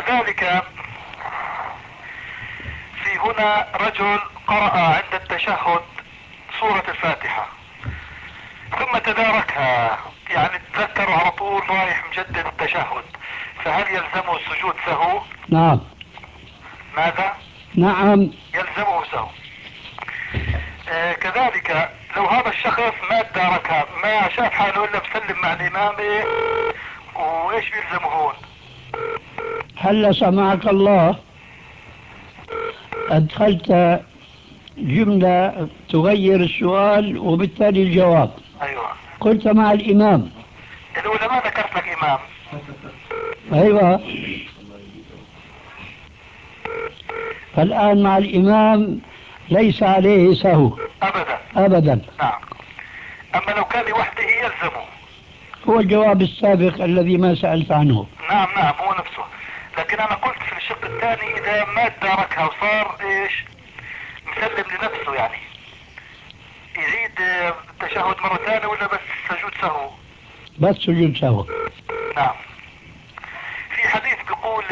كذلك في هنا رجل قرأ عند التشهد سورة الفاتحة ثم تداركها، يعني تذكر على طول رايح مجدد التشهد، فهل يلزمه السجود سهو؟ نعم. ماذا؟ نعم. يلزمه سهو. كذلك لو هذا الشخص ما تداركها، ما شاف حاله الا مسلم مع الامام، وايش بيلزمه هون؟ هل سمعك الله أدخلت جملة تغير السؤال وبالتالي الجواب. ايوه. قلت مع الإمام. الاولى ما ذكرت لك امام. أيوة. فالآن مع الإمام ليس عليه سهو ابدا. أبدا. نعم. اما لو كان لوحده يلزمه. هو الجواب السابق الذي ما سألت عنه. نعم نعم هو نفسه، لكن انا قلت في الشق الثاني اذا ما تداركها وصار ايش مسلم لنفسه، يعني يعيد التشهد مرة ثانية ولا بس سجود سهو؟ بس سجود سهو. نعم.